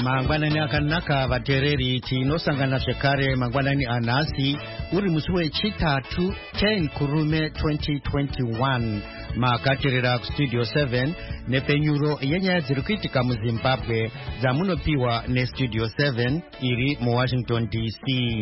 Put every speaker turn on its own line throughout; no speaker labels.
mangwanani akanaka vateereri tinosangana zvekare mangwanani anhasi uri musi wechitatu 10 kurume 2021 makateerera kustudio 7 nepenyuro yenyaya dziri kuitika muzimbabwe dzamunopiwa nestudio 7 iri muwashington dc.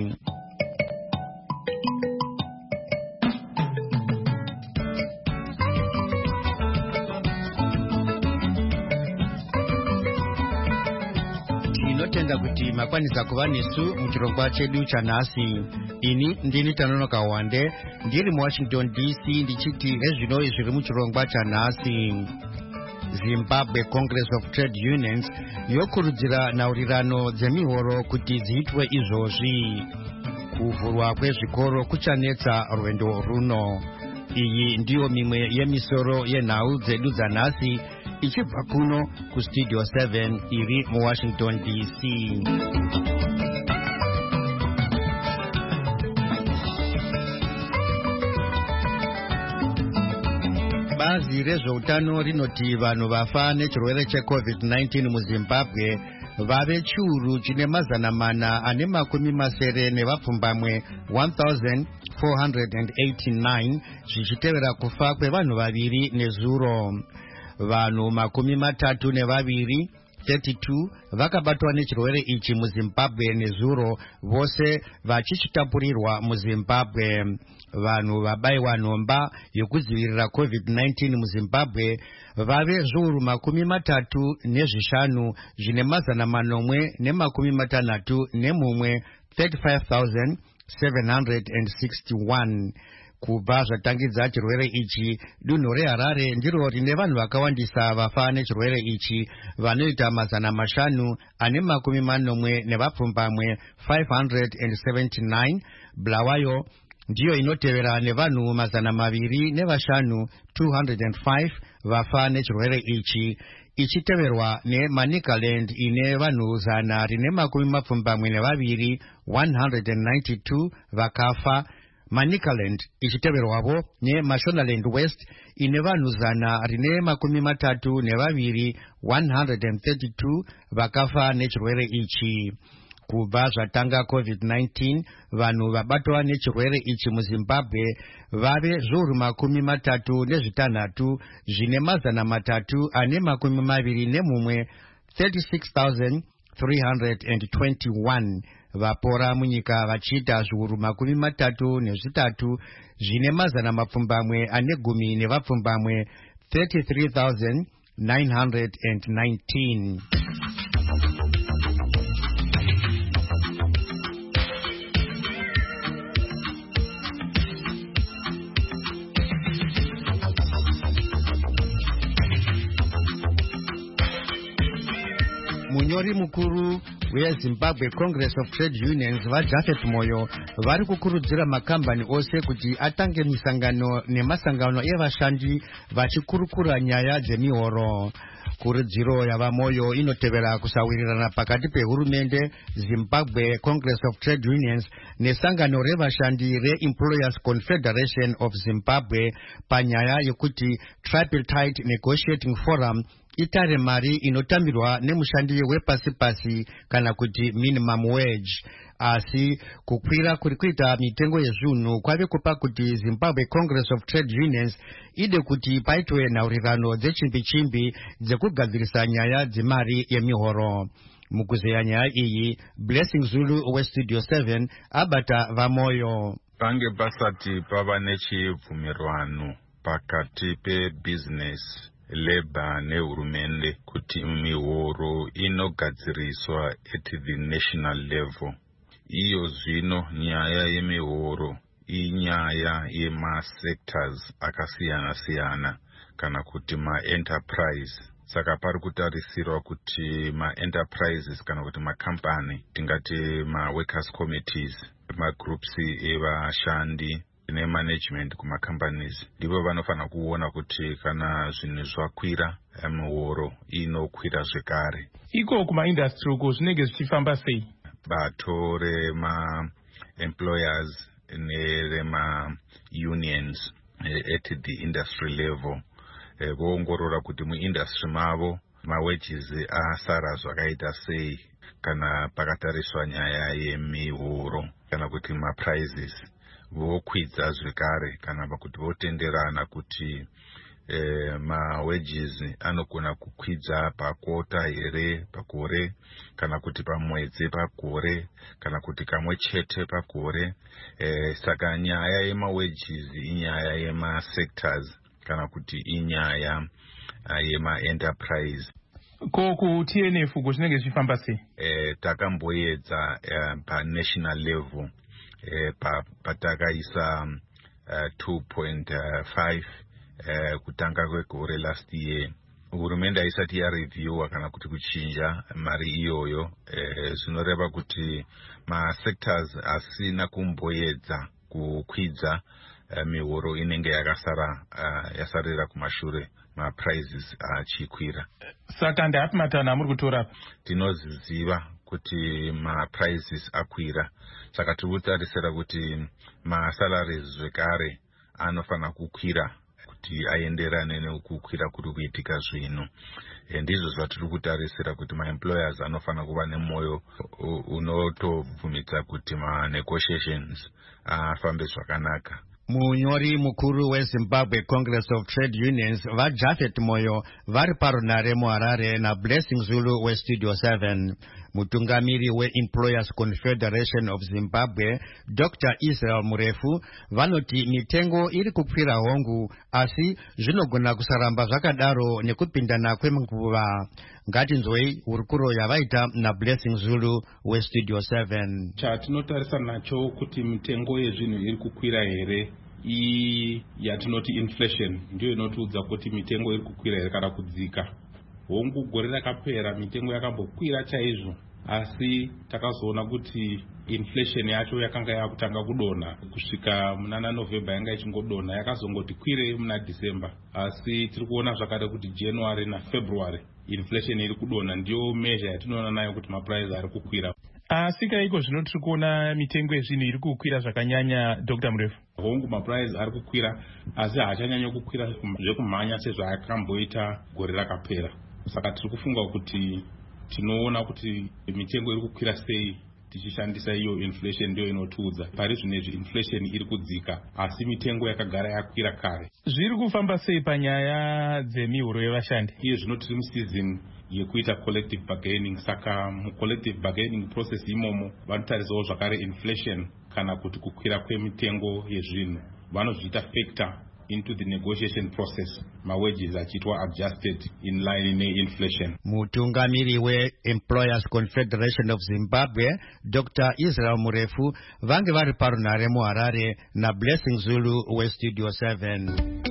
tinotenda kuti makwanisa kuva nesu muchirongwa chedu chanhasi. ini ndini Tanonoka Wande ndiri muwashington dc ndichiti ezvino zviri muchirongwa chanhasi. Zimbabwe Congress of Trade Unions yokurudzira nhaurirano dzemihoro kuti dziitwe izvozvi. Kuvhurwa kwezvikoro kuchanetsa rwendo runo. Iyi ndiyo mimwe yemisoro yenhau dzedu dzanhasi ichibva kuno kustudio 7 iri muwashington dc. bazi rezveutano rinoti vanhu vafa nechirwere checovid-19 muzimbabwe vave chiuru chine mazana mana ane makumi masere nevapfumbamwe 1489 zvichitevera kufa kwevanhu vaviri nezuro. Vanhu makumi matatu nevaviri 32 vakabatwa nechirwere ichi muzimbabwe nezuro, vose vachichitapurirwa muzimbabwe. Vanhu vabayiwa nhomba yokudzivirira covid-19 muzimbabwe vave zviuru makumi matatu nezvishanu zvine mazana manomwe nemakumi matanhatu nemumwe 35,761. kubva zvatangidza chirwere ichi, dunhu reHarare ndiro rine vanhu vakawandisa vafa nechirwere ichi vanoita mazana mashanu ane makumi manomwe nevapfumbamwe 579. Bulawayo ndiyo inotevera nevanhu mazana maviri nevashanu 205 vafa nechirwere ichi, ichiteverwa neManicaland ine vanhu zana rine makumi mapfumbamwe nevaviri 192 vakafa. Manicaland ichiteverwavo neMashonaland West ine vanhu zana rine makumi matatu nevaviri 132 vakafa nechirwere ichi. Kubva zvatanga covid-19 vanhu vabatwa nechirwere ichi muzimbabwe vave zviuru makumi matatu nezvitanhatu zvine mazana matatu ane makumi maviri nemumwe 36,321. vapora munyika vachiita zviuru makumi matatu nezvitatu zvine mazana mapfumbamwe ane gumi nevapfumbamwe 33,919. munyori mukuru weZimbabwe Congress of Trade Unions vaJapheth Moyo vari kukurudzira makambani ose kuti atange misangano nemasangano evashandi vachikurukura nyaya dzemihoro. Kurudziro yavaMoyo inotevera kusawirirana pakati pehurumende, Zimbabwe Congress of Trade Unions nesangano revashandi reEmployers Confederation of Zimbabwe panyaya yekuti Tripartite Negotiating Forum itare mari inotambirwa nemushandi wepasi-pasi kana kuti minimum wage. Asi kukwira kuri kuita mitengo yezvinhu kwave kupa kuti Zimbabwe Congress of Trade Unions ide kuti paitwe nhaurirano dzechimbi-chimbi dzekugadzirisa nyaya dzemari yemihoro. Mukuzeya nyaya iyi, Blessing Zulu westudio 7 abata vaMoyo.
Pange pasati pava nechibvumirwano pakati pebusiness, labor nehurumende kuti mihoro inogadziriswa at the national level. Iyo zvino nyaya yemihoro inyaya yemasectors akasiyana-siyana kana kuti ma-enterprise. Saka pari kutarisirwa kuti ma-enterprises kana kuti makampani, tingati ma-workers committees, ma-groups evashandi nemanagement kuma-companies ndivo vanofana kuona kuti kana zvinhu zvakwira mihoro inokwira zvekare.
Iko kuma-industry uko zvinenge zvichifamba sei?
Bato rema-employers nerema-unions at the industry level voongorora kuti muindustry mavo mawages asara zvakaita sei kana pakatariswa nyaya yemihoro kana kuti maprizes vokwidza zvekare kana pakuti votenderana kuti mawages anogona kukwidza pakota here pagore kana kuti pamwedzi pagore kana kuti kamwe chete pagore. Saka nyaya yemawages inyaya yemasectors kana kuti inyaya yemaenterprise.
Ko ku TNF kuchinenge zvichifamba sei?
Takamboedza panational level patakaisa 2.5 kutanga kwegore last year. Hurumende haisati yareviewa kana kuti kuchinja mari iyoyo, zvinoreva kuti masectors asina kumboedza kukwidza mihoro inenge yasarira kumashure, maprizes achikwira.
Saka ndapi matanho amuri kutora?
Tinoziva kuti maprizes akwira, saka tiri kutarisira kuti masalaries zvekare anofana kukwira kuti aenderane nekukwira kuri kuitika zvino. Ndizvo zvatiri kutarisira kuti maemployers anofana kuva nemoyo unotobvumidza kuti ma-negotiations afambe zvakanaka.
Munyori mukuru weZimbabwe Congress of Trade Unions vaJafet Moyo vari parunare muHarare naBlessing Zulu weStudio 7. Mutungamiri weEmployers Confederation of Zimbabwe Dr. Israel Murefu vanoti mitengo iri kukwira hongu, asi zvinogona kusaramba zvakadaro nekupindana kwenguva. Ngatinzwei hurukuro yavaita naBlessing Zulu weStudio 7.
Chatinotarisa nacho kuti mitengo yezvinhu iri kukwira here, yatinoti inflation ndiyo inotiudza kuti mitengo iri kukwira here kana kudzika. Hongu gore rakapera mitengo yakambokwira chaizvo, asi takazoona kuti inflation yacho yakanga yakutanga kudonha kusvika muna November, yanga ichingodonha yakazongoti kwirei muna December, asi tiri kuona zvakare kuti January na February inflation iri kudonha. Ndiyo measure yatinoona nayo kuti maprice ari kukwira.
Asi kaiko zvino tiri kuona mitengo yezvinhu iri kukwira zvakanyanya, Dr. Murefu?
Hongu maprice ari kukwira, asi haachanyanya kukwira zvekumhanya sezvayakamboita gore rakapera. Saka tiri kufunga kuti tinoona kuti mitengo iri kukwira sei tichishandisa iyo inflation ndiyo inotiudza. Pari zvinezvi inflation iri kudzika, asi mitengo yakagara yakwira kare.
Zviri kufamba sei panyaya dzemihoro yevashandi?
Iye zvino tiri museason yekuita collective bargaining, saka mucollective bargaining process imomo vanotarisawo zvakare inflation kana kuti kukwira kwemitengo yezvinhu. Vanozviita factor into the negotiation process, mawages achiitwa adjusted in line neinflation.
Mutungamiri weEmployers Confederation of Zimbabwe Dr. Israel Murefu vange vari parunare muHarare naBlessing Zulu weStudio 7.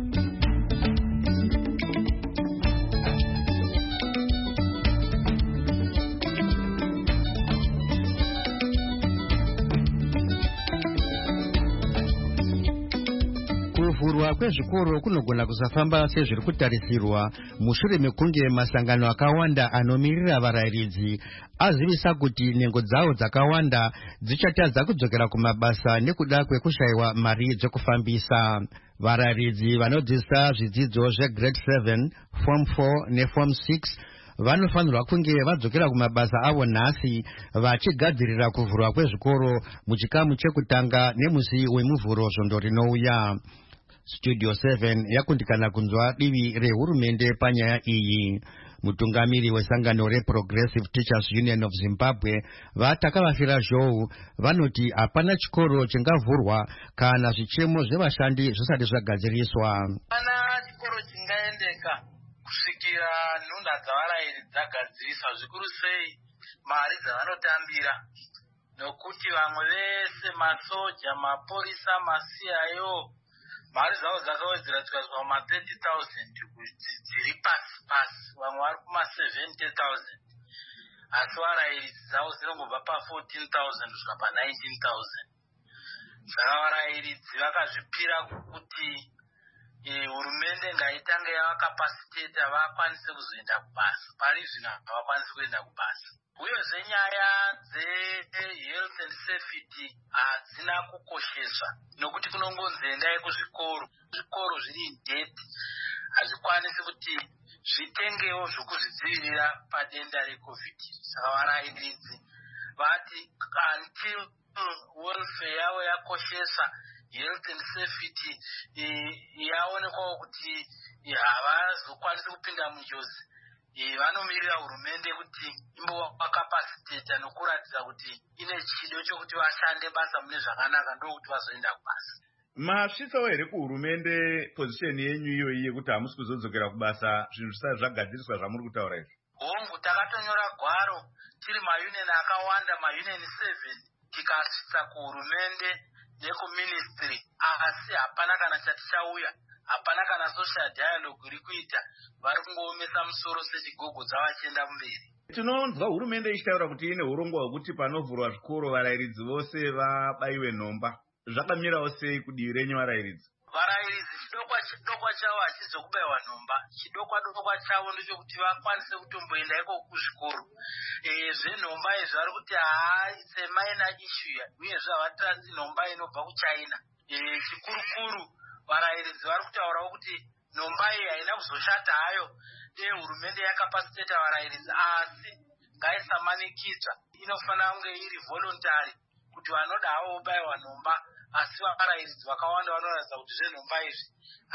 Kuvhurwa kwezvikoro kunogona kusafamba sezviri kutarisirwa mushure mekunge masangano akawanda anomirira varayiridzi azivisa kuti nhengo dzavo dzakawanda dzichatadza kudzokera kumabasa nekuda kwekushayiwa mari dzekufambisa. Varayiridzi vanodzidzisa zvidzidzo zvegrade 7, form 4 neform 6 vanofanirwa kunge vadzokera kumabasa avo nhasi, vachigadzirira kuvhurwa kwezvikoro muchikamu chekutanga nemusi wemuvhuro zvondo rinouya. Studio 7 yakundikana kunzwa divi rehurumende panyaya iyi. Mutungamiri wesangano reProgressive Teachers Union of Zimbabwe vatakavafira zhou vanoti hapana chikoro chingavhurwa kana zvichemo zvevashandi zvisati zvagadziriswa.
Hapana chikoro chingaendeka kusvikira nhunda dzavarayiri dzagadziriswa, zvikuru sei mari dzavanotambira, nokuti vamwe vese masoja, maporisa, maCIO mari dzavo dzakawedzera dzikasvika kuma30,000 kuti dziri pasi pasi, vamwe vari kuma70,000, asi varayiri dzavo dzinongobva pa14,000 kusvika pa19,000. Saka varayiridzi vakazvipira kuti hurumende ngaitange yavakapasiteta vakwanise kuzoenda kubasa. Pari zvino havakwanisi kuenda kubasa. Uyezve nyaya dzehealth and safety hadzina kukosheswa, nokuti kunongonzi endai kuzvikoro. Zvikoro zviri in debt, hazvikwanisi kuti zvitengewo zvokuzvidzivirira padenda reCovid. Saka varairidzi vati until welfare yavo yakoshesa, health and safety yaonekwawo kuti havazokwanisi kupinda munjodzi, vanomirira hurumende kuti imbovakapasiteta nokuratidza kuti ine chido chokuti vashande basa mune zvakanaka, ndokuti vazoenda kubasa.
Masvisawo here kuhurumende pozisheni yenyu iyoyi yekuti hamusi kuzodzokera kubasa zvinhu zvisati zvagadziriswa zvamuri kutaura izvi?
Hongu, takatonyora gwaro tiri maunion akawanda, maunion 7, tikasvitsa kuhurumende nekuministry, asi hapana kana chatichauya, hapana kana social dialogue iri kuita, vari kungoomesa musoro sechigogodza vachienda mberi.
Tinonzwa hurumende ichitaura kuti ine urongwa hwekuti panovhurwa zvikoro varairidzi vose vabayiwe nhomba. Zvakamirawo sei kudivi renyu varairidzi?
Varairidzi chidokwa chavo hachizokubayiwa nhomba. Chidokwa chavo ndechokuti vakwanise kutomboenda iko kuzvikoro. Zvenhomba izvi vari kuti it's a minor issue, uyezve havatarisi nhomba inobva kuChina. Chikurukuru varairidzi vari kutaurawo kuti nhomba iyi haina kuzoshata hayo, hurumende yakapasiteta varairidzi, asi ngaisamanikidzwa, inofanira kunge iri voluntary kuti vanoda havo kubayiwa nhomba, asi varairidzi vakawanda vanoratidza kuti zvenhomba izvi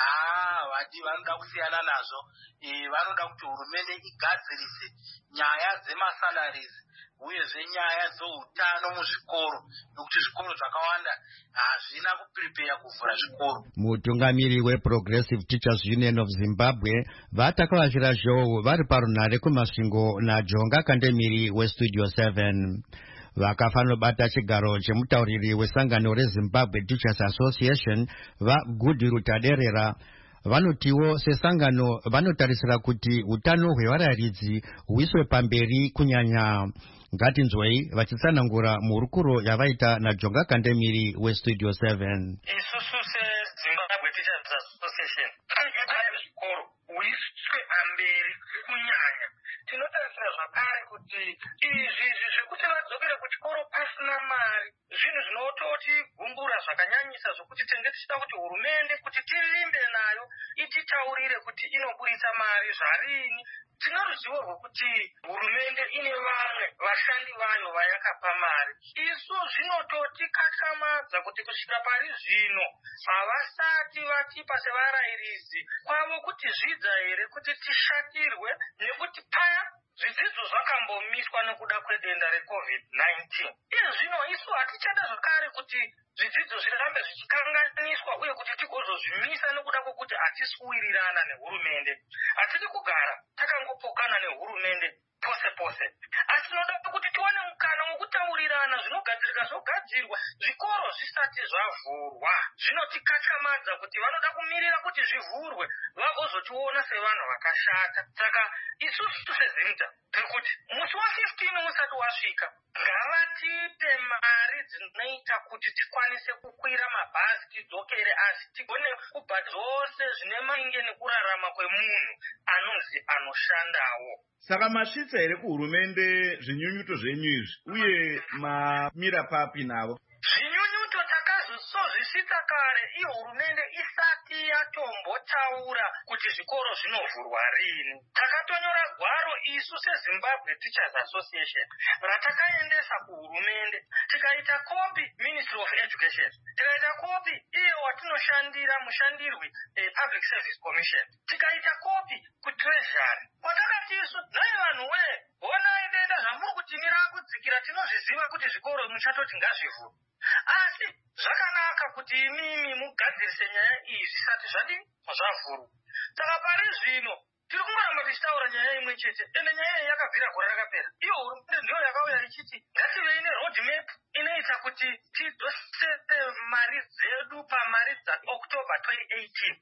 vanoda kusiyana nazvo. Vanoda kuti hurumende igadzirise nyaya dzemasalaries uyezve nyaya dzeutano muzvikoro, nokuti zvikoro zvakawanda hazvina kupripeya kuvhura zvikoro.
Mutungamiri weProgressive Teachers Union of Zimbabwe vatakavashira zhowo vari parunhare kumasvingo naJonga Kandemiri weStudio 7. Vakafanobata chigaro chemutauriri wesangano reZimbabwe Teachers Association vaGoodwill Taderera vanotiwo sesangano vanotarisira kuti utano hwevarairidzi huiswe pamberi kunyanya. Ngatinzwei vachitsanangura muhurukuro yavaita naJonga Kandemiri weStudio 7.
Isusu seZimbabwe Teachers Association tinoda zvikoro huiswe pamberi kunyanya. Tinotarisira zvakare kuti izvi zvekuti vadzokere kuchikoro pasina mari zvinhu zvinototi gumbura zvakanyanyisa, zvokuti tenge tichida kuti hurumende kuti tirimbe nayo ititaurire kuti inoburitsa mari zvarini. Tino ruzivo rwokuti hurumende ine vamwe vashandi vayo vayakapa mari. Isu zvinototi katyamadza kuti kusvika pari zvino havasati vatipa sevarairidzi kwavo kuti zvidza here kuti tishatirwe, nekuti paya zvidzidzo zvakambomiswa nekuda kwedenda reCovid-19. Zvino isu hatichada zvakare kuti zvidzidzo zvirambe zvichikanganiswa uye kuti tigozozvimisa nekuda kwokuti hatisi kuwirirana nehurumende. Hatidi kugara takangopokana nehurumende pose, asi tinoda kuti tiwane mukana wokutaurirana zvinogadzirika zvogadzirwa zvikoro zvisati zvavhurwa. Zvinotikatyamadza kuti vanoda kumirira kuti zvivhurwe vagozotiona sevanhu vakashata. Saka isusu seZimta pekuti musi wa15 usati wasvika ngavatipe mari dzinoita kuti tikwanise kukwira mabhazi tidzokere, asi tigone kupa dzose zvine mainge nekurarama kwemunhu anonzi anoshandawo.
Saka masvitsa here kuhurumende zvinyunyuto zvenyu izvi uye mamira papi navo?
Zvinyunyuto takazozvisvitsa kare iyo hurumende isati yatombotaura kuti zvikoro zvinovhurwa rini. Takatonyora gwaro isu seZimbabwe Teachers Association ratakaendesa kuhurumende, tikaita kopi Ministry of Education, tikaita kopi iyo watinoshandira mushandirwi Public Service Commission, tikaita kopi kuTreasury. Kwatakati isu nai vanhu honai denda zvamuri kutimira kudzikira, tinozviziva kuti zvikoro muchatoti ngazvivhurwe, asi zvakanaka kuti imimi mugadzirise nyaya iyi zvisati zvavhurwa. Saka pari zvino tiri kungoramba tichitaura nyaya imwe chete, ende nyaya iyi yakabvira gore rakapera. Iyo hurumende ndiyo yakauya ichiti ngativei neroad map inoita kuti tidzosese mari dzedu pamari dzaOctober 2018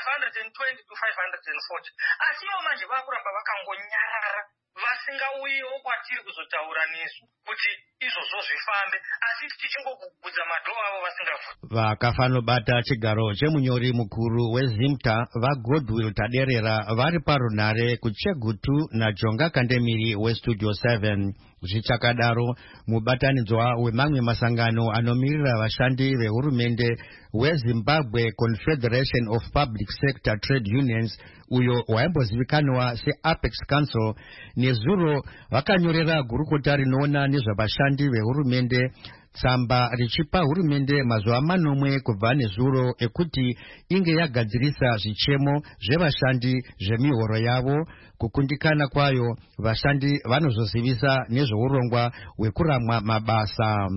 520 to 540, asi ivo manje vakuramba vakangonyarara vasingauyiwo kwatiri kuzotaura nesu kuti izvozvo zvifambe, asi tichingogugudza madhoo avo vasingavhuri.
Vakafanobata chigaro chemunyori mukuru weZimta vaGoodwill Taderera vari parunhare kuChegutu naJonga Kandemiri weStudio 7. Zvichakadaro mubatanidzwa wemamwe masangano anomirira vashandi vehurumende weZimbabwe Confederation of Public Sector Trade Unions uyo waimbozivikanwa seApex Council nezuro vakanyorera gurukota rinoona nezvavashandi vehurumende tsamba richipa hurumende mazuva manomwe kubva nezuro ekuti inge yagadzirisa zvichemo zvevashandi zvemihoro yavo. Kukundikana kwayo vashandi vanozozivisa nezveurongwa hwekuramwa mabasa.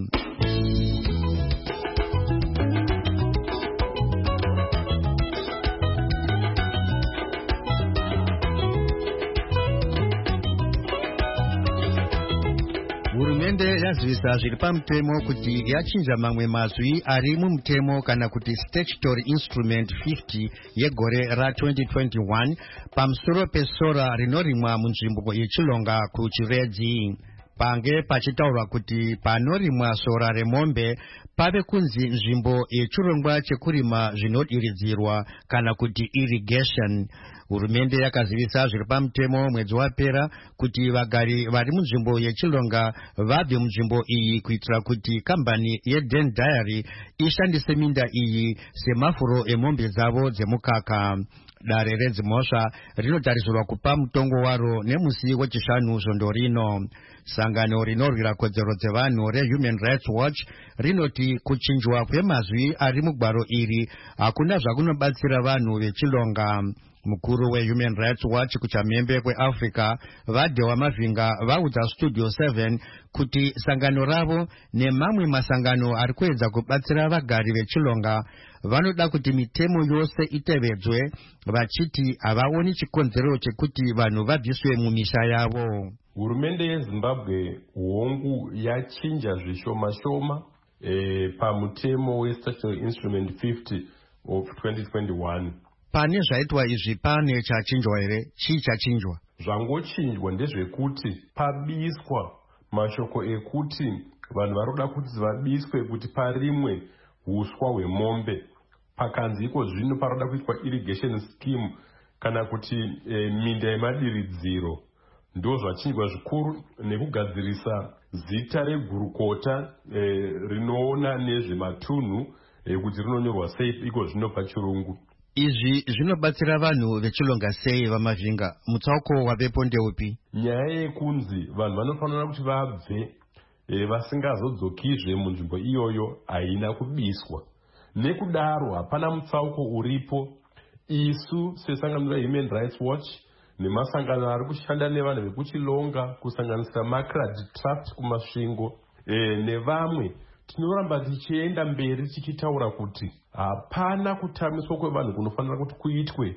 Hurumende yazivisa zviri pamutemo kuti yachinja mamwe mazwi ari mumutemo kana kuti statutory instrument 50 yegore ra2021 pamusoro pesora rinorimwa munzvimbo yechilonga kuchiredzi. Pange pachitaurwa kuti panorimwa sora remombe pave kunzi nzvimbo yechirongwa chekurima zvinodiridzirwa kana kuti irrigation. Hurumende yakazivisa zviri pamutemo mwedzi wapera kuti vagari vari munzvimbo yechilonga vabve munzvimbo iyi kuitira kuti kambani yeDen Dairy ishandise minda iyi semafuro emombe dzavo dzemukaka. Dare redzimhosva rinotarisirwa kupa mutongo waro nemusi wechishanu zvondo rino. Sangano rinorwira kodzero dzevanhu reHuman Rights Watch rinoti kuchinjwa kwemazwi ari mugwaro iri hakuna zvakunobatsira vanhu vechilonga. Mukuru weHuman Rights Watch kuchamhembe kweAfrica Vadhewa Mavhinga vaudza Studio 7 kuti sangano ravo nemamwe masangano ari kuedza kubatsira vagari vechilonga vanoda kuti mitemo yose itevedzwe, vachiti havaoni chikonzero chekuti vanhu vabviswe mumisha yavo.
Hurumende yeZimbabwe hongu yachinja zvishoma-shoma pamutemo weStatutory Instrument 50 of 2021.
Pane zvaitwa izvi pane chachinjwa here? Chii chachinjwa?
Zvangochinjwa ndezvekuti pabiswa mashoko ekuti vanhu varoda kuti vabiswe kuti parimwe huswa hwemombe. Pakanzi iko zvino paroda kuitwa irrigation scheme kana kuti minda yemadiridziro. Ndo zvachinjwa zvikuru nekugadzirisa zita regurukota rinoona nezvematunhu kuti rinonyorwa sei iko zvino pachirungu.
Izvi zvinobatsira vanhu vechilonga sei vaMavhinga? Mutsauko wavepo ndeupi?
Nyaya yekunzi vanhu vanofanira kuti vabve vasingazodzokizve munzvimbo iyoyo haina kubiswa. Nekudaro hapana mutsauko uripo. Isu sesangano reHuman Rights Watch nemasangano ari kushanda nevanhu vekuchilonga kusanganisira Macrad Trust kumasvingo nevamwe tinoramba tichienda mberi tichitaura kuti hapana kutamiswa kwevanhu kunofanira kuti kuitwe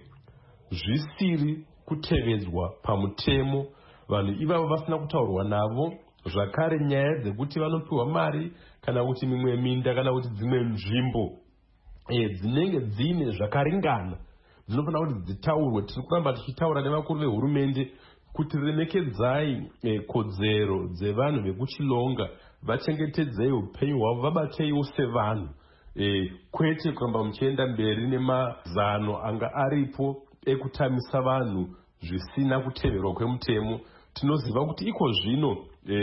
zvisiri kutevedzwa pamutemo. Vanhu ivavo vasina kutaurwa navo, zvakare nyaya dzekuti vanopiwa mari kana kuti mimwe minda kana kuti dzimwe nzvimbo dzinenge dzine zvakaringana dzinofanira kuti dzitaurwe. Tiri kuramba tichitaura nevakuru vehurumende kuti remekedzai kodzero dzevanhu vekuchilonga, vachengetedzei upenyu hwavo, vabateiwo sevanhu, kwete kuramba muchienda mberi nemazano anga aripo ekutamisa vanhu zvisina kuteverwa kwemutemo. Tinoziva kuti iko zvino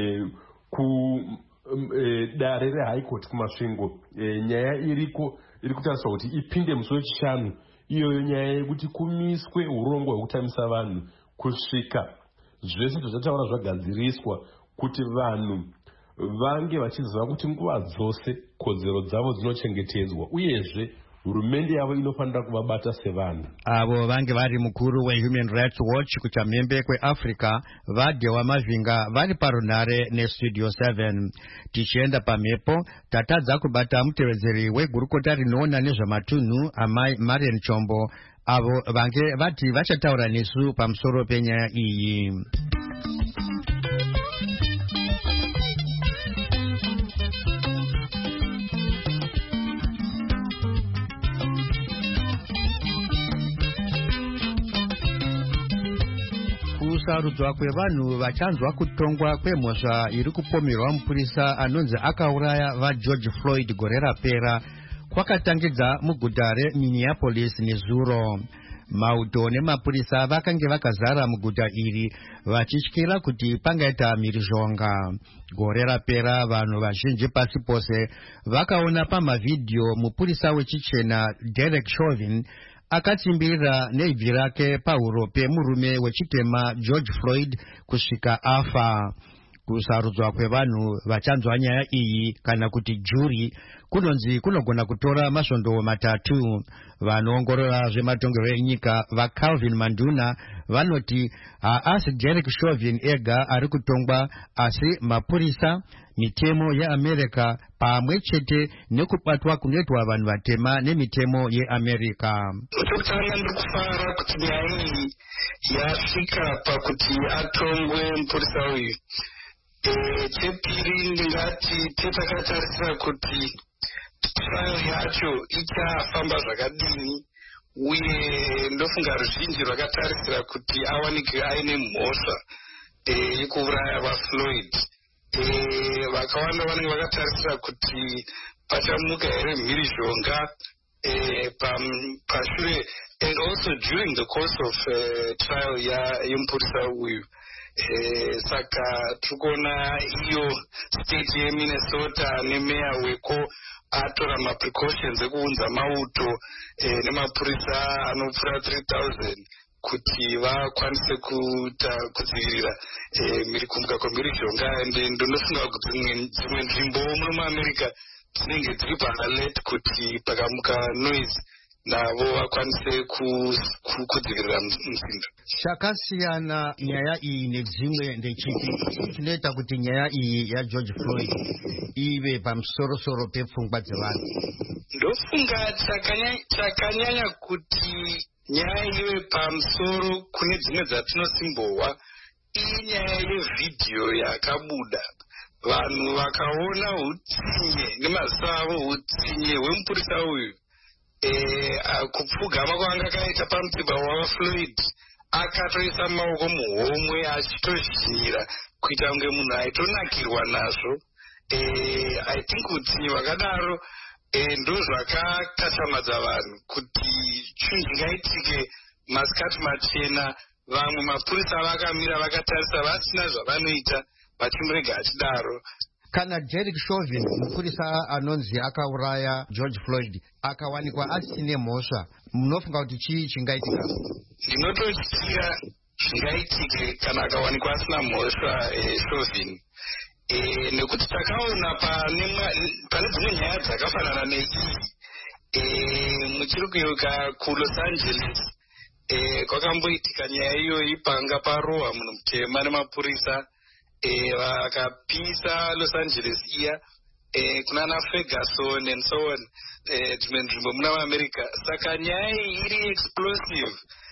dare reHigh Court kumasvingo nyaya iriko iri kutariswa kuti ipinde musi wechishanu, iyoyo nyaya yekuti kumiswe urongwa hwekutamisa vanhu kusvika zvese zvataura zvagadziriswa kuti vanhu vange vachiziva kuti nguva dzose kodzero dzavo dzinochengetedzwa, uyezve hurumende yavo inofanira kuvabata sevanhu.
Avo vange vari mukuru weHuman Rights Watch kuchamhembe kweAfrica Vadhewa Mavhinga vari parunhare neStudio 7. Tichienda pamhepo tatadza kubata mutevedzeri wegurukota rinoona nezvamatunhu amai Marian Chombo, avo vange vati vachataura nesu pamusoro penyaya iyi. Kusarudzwa kwevanhu vachanzwa kutongwa kwemhosva iri kupomerwa mupurisa anonzi akauraya vaGeorge Floyd gore rapera kwakatangidza muguta reMinneapolis nezuro. mauto nemapurisa vakange vakazara muguta iri vachityira kuti pangaita mhirizhonga. Gore rapera vanhu vazhinji pasi pose vakaona pamavhidhiyo mupurisa wechichena Derek Chauvin akatsimbirira nebvi rake pahuro pemurume wechitema George Floyd kusvika afa. Kusarudzwa kwevanhu vachanzwa nyaya iyi kana kuti juri kunonzi kunogona kutora masvondo matatu. Vanoongorora zvematongerwo enyika vaCalvin Manduna vanoti haasi Derek Chauvin ega ari kutongwa, asi mapurisa, mitemo yeAmerica pamwe chete nekubatwa kunoitwa vanhu vatema nemitemo yeAmerica.
Chokutanga ndikufara kuti nyaya iyi yasvika pakuti atongwe mupurisa uyu. Chepiri ndingati tetakatarisa kuti trial yacho ichafamba zvakadini, uye ndofunga ruzhinji rwakatarisira kuti awanike aine mhosva yekuuraya vaFloyd. Vakawanda vanenge vakatarisira kuti pachamuka here mhirizhonga pashure, and also during the course of trial yemupurisa uyu. Saka turikuona iyo state yeMinnesota nemeya weko atora maprecautions ekuunza mauto nemapurisa anopfuura 3000 kuti vakwanise kudzivirira kumbuka kwemhirizhonga. Ende ndonofunga kuti dzimwe nzvimbo muno muAmerica dzinenge dziri paalert kuti pakamuka noise navo vakwanise kudzivirira msindo.
Chakasiyana nyaya iyi nedzimwe ndechiki chinoita kuti nyaya iyi yaGeorge Floyd ive pamusorosoro pepfungwa dzevanhu?
Ndofunga chakanyanya kuti nyaya ive pamusoro kune dzimwe dzatinosimbohwa inyaya yevhidhiyo yakabuda. Vanhu vakaona utsinye nemaziso avo utsinye hwemupurisa uyu kupfugama kwanga akaita pamutsiba wavaFloyd, akatoisa maoko muhomwe achitozhinyira kuita kunge munhu aitonakirwa nazvo. I think utsinye hwakadaro ndo zvakakachamadza vanhu kuti chingaitike masikati machena. Vamwe mapurisa vakamira vakatarisa vasina zvavanoita vachimurega achidaro.
Kana Derek Chauvin mupurisa anonzi akauraya George Floyd akawanikwa asine mhosva, munofunga kuti chii chingaitika?
Ndinototyira zvingaitike kana akawanikwa asina mhosva Chauvin, nekuti takaona pane dzimwe nyaya dzakafanana neiyi. Muchiri kuyeuka kuLos Angeles kwakamboitika nyaya iyoyi panga parohwa munhu mutema nemapurisa vakapisa Los Angeles iya kunana Ferguson and so on, dzimwe nzvimbo muna muAmerica. Saka nyaya iyi iri explosive.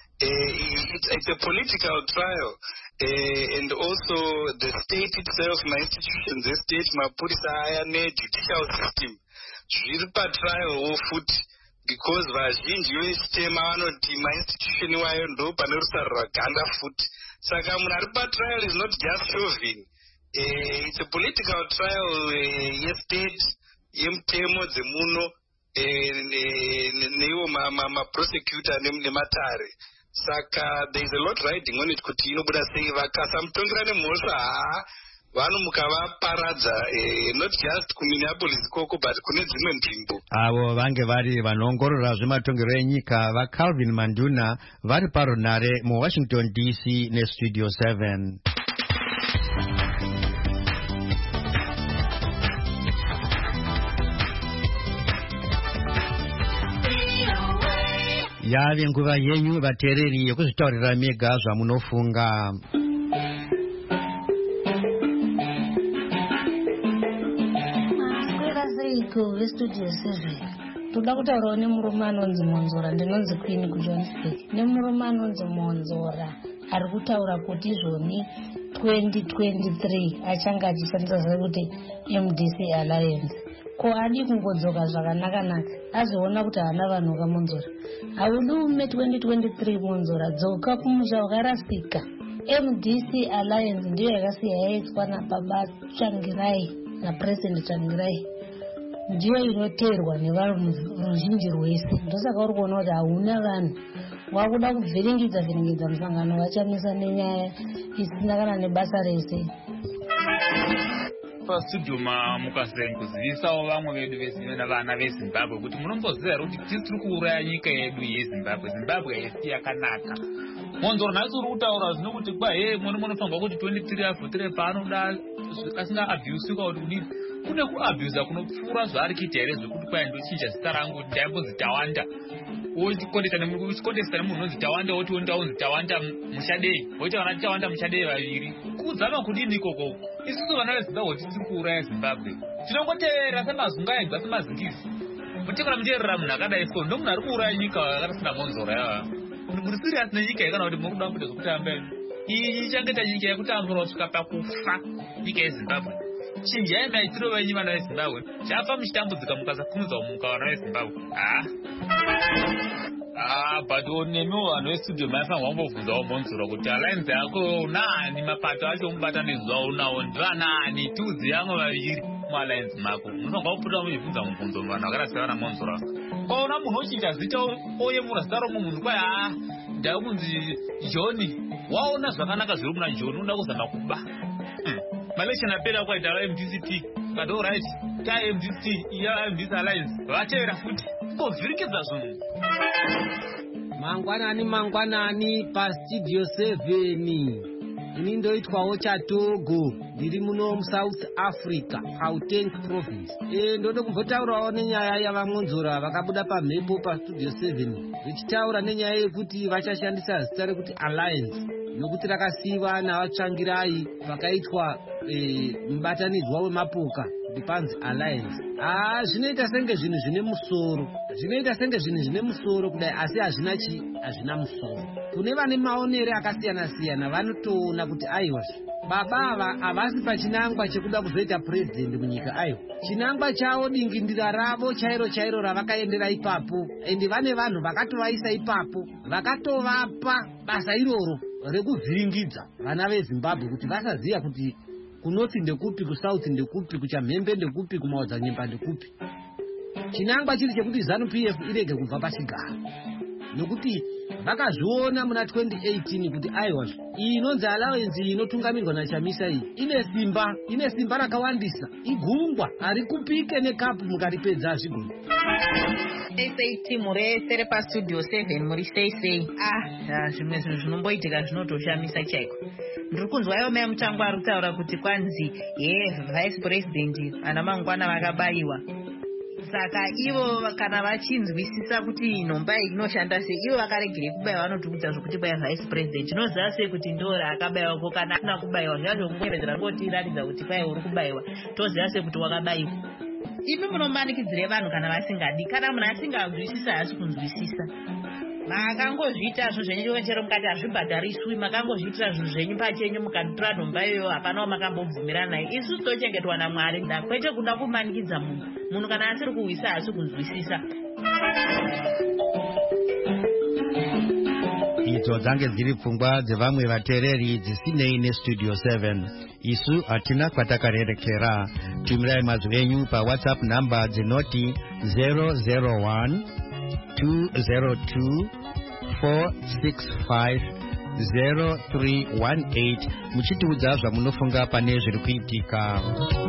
It's a political trial, and also the state itself, ma-institutions estate, mapurisa aya ne-judicial system zviri patrial futi, because vazhinji vechitema vanoti ma-institution iwayo ndo pane rusaro rwaganda futi. Saka munhu ari patrial is not just Chauvin. It's a political trial yestate, yemutemo dzemuno, neiwo maprosecutor nematare. Saka there is a lot riding on it kuti inobuda sei. Vakasamutongera nemhosva vanomuka vaparadza, not just kuMinneapolis koko but kune dzimwe nzvimbo.
Avo vange vari vanoongorora zvematongero enyika vaCalvin Manduna vari parunare muWashington DC neStudio 7. Yave nguva yenyu vateereri yekuzvitaurira mega zvamunofunga.
VeStudio 7 toda kutaurawo nemurume anonzi Monzora. Ndinonzi Queen kuJohannesburg. Nemurume anonzi Monzora ari kutaura kuti izvoni 2023 achanga achishandisa sekuti MDC Alliance. Ko adi kungodzoka zvakanaka azoona kuti haana vanhu kaMonzora. Haudume 2023 Monzora, dzoka kumusha wakarasika. MDC Alliance ndiyo yakasiya yaiswa naBaba Tsvangirai naPresident Tsvangirai, ndiyo inoteerwa nevanhu ruzhinji rwese. Ndosaka uri kuona kuti hauna vanhu wakuda kuvhiringidza musangano vachamisa nenyaya isina kana nebasa rese.
Pastudio mukazivisawo vamwe vedu vana veZimbabwe kuti munomboziva here kuti tiri kuuraya nyika yedu yeZimbabwe. Zimbabwe haisi yakanaka. Monzoro nhasi uri kutaura zvino kuti munofanirwa kuti 23 avhotire paanoda asingaabhusika kuti kudini. Kune kuabhusa kunopfuura zvaari kuita here zvekuti kwai ndochinja zita rangu kuti ndaimbonzi Tawanda. Uchikontesta nemunhu unonzi Tawanda woti unzi Tawanda Mushadei. Woita vana Tawanda Mushadei vaviri. Kuzama kudini ikoko. Isusu vana veZimbabwe tiri kuuraya Zimbabwe. Tinongoteerera semazunga ega semazingizi. Mutekana muteerera munhu akadai so ndomunhu ari kuuraya nyika yakasina Monzoro yava. Muri serious nenyika yakana kuti muri kuda kuita zvokutamba. Iyi ichangeta nyika yekutambura kusvika pakufa nyika yeZimbabwe. Chinjai maitiro venyu vana veZimbabwe. Chafa muchitambudzika mukasakumudza muka vana veZimbabwe. But nemiwo vanhu vestudio maifanirwa kumbobvunzawo Monzoro kuti alliance yako unaani, mapato acho mubatanidzwa unawo ndivanani, tudzi yamwe vaviri mualliance mako. Munofanirwa kupota muchibvunza mubvunzo vanhu vakada sevana Monzoro. Kwaona munhu ochinja zita oyemura zita romwe munhu kwai ndava kunzi John. Waona zvakanaka zviri muna John unoda kuzama kuba. Maelection apera kwaita MDCT. But all right, MDCT, MDC alliance. Vatevera futi. Kovhirikidza zvinhu.
Mangwanani pastudio 7. Ini ndoitwawo chaTogo, ndiri muno muSouth Africa, Gauteng province. Ndode kumbotaurawo nenyaya yavaMonzora vakabuda pamhepo pastudio 7. Vichitaura nenyaya yekuti vachashandisa zita rekuti alliance. Nokuti rakasiva navatsvangirai vakaitwa mubatanidzwa wemapoka ndipanzi alliance. Zvinoita senge zvinhu zvine musoro kudai, asi hazvina musoro. Kune vane maonere akasiyana-siyana vanotoona kuti aiwa baba ava havasi pachinangwa chekuda kuzoita president munyika. Aiwa, chinangwa chavo dingindira ravo chairo ravakaendera ipapo, ende vane vanhu vakatovaisa ipapo vakatovapa basa iroro rekuvhiringidza vana veZimbabwe kuti vasaziya kuti kunothi ndekupi, kusouth ndekupi, kuchamhembe ndekupi, kumaodzanyemba ndekupi. Chinangwa chiri chekuti ZANU-PF irege kubva pachigaro, nokuti vakazviona muna 2018 kuti aiwa iyi inonzi allowance inotungamirwa naChamisa iyi ine simba rakawandisa, igungwa harikupike nekapu mukaripedza zvigoni.
SAT murese repastudio 7 muri sei. Zvimwe zvinhu zvinomboitika zvinotoshamisa chaiko. Ndiri kunzwayo mai mutango ari kutaura kuti kwanzi vice president ana mangwana vakabayiwa. Saka ivo kana vachinzwisisa kuti nhomba iyi inoshanda sei, ivo vakaregere kubayiwa vanotiudza zvokuti baya vice president. Tinoziva sei kuti ndori akabayiwa ko kana asina kubayiwa zvazvongoredzera ngotiratidza kuti kwai uri kubayiwa, toziva sei kuti wakabayiwa. Imi munomanikidzire vanhu kana vasingadi, kana munhu asingazwisisa haasi kunzwisisa. Makangozviita zvinhu zvenyu chero mukati hazvibhadhariswi, makangozviitira zvinhu zvenyu pachenyu mukatora nhomba iyoyo, hapanawo makambobvumirana nayo. Isusu tochengetwa naMwari, kwete kuda kumanikidza munhu kana asiri kuwisa haasi kunzwisisa.
Idzo dzange dziri pfungwa dzevamwe vateereri dzisinei nestudio 7. Isu hatina kwatakarerekera. Tumirai mazwi enyu paWhatsApp namba dzinoti 001 202 465 0318 muchitiudza zvamunofunga pane zviri kuitika.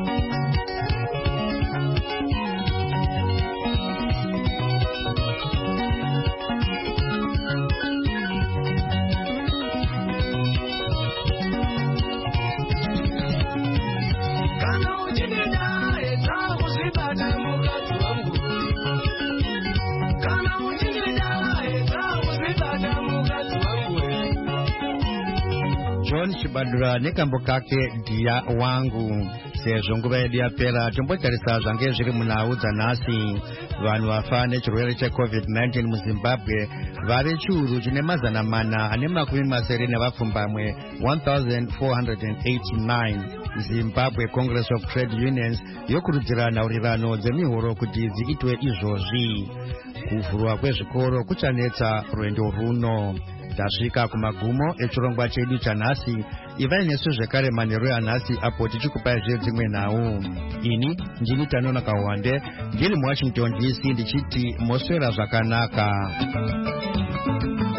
Chibadura nekambo kake dia wangu. Sezvo nguva yedu yapera, tombotarisa zvange zviri munhau dzanhasi. Vanhu vafa nechirwere cheCovid-19 muZimbabwe vari chiuru chine mazana mana ane makumi masere nevapfumbamwe 1489. Zimbabwe Congress of Trade Unions yokurudzira nhaurirano dzemihoro kuti dziitwe izvozvi. Kuvhurwa kwezvikoro kuchanetsa rwendo runo. Tasvika kumagumo echirongwa chedu chanhasi. Ivai nesu zvekare manheru yanhasi apo tichikupai dzimwe nhau. Ini ndini Tanona Kawande ndiri muWashington DC ndichiti moswera zvakanaka.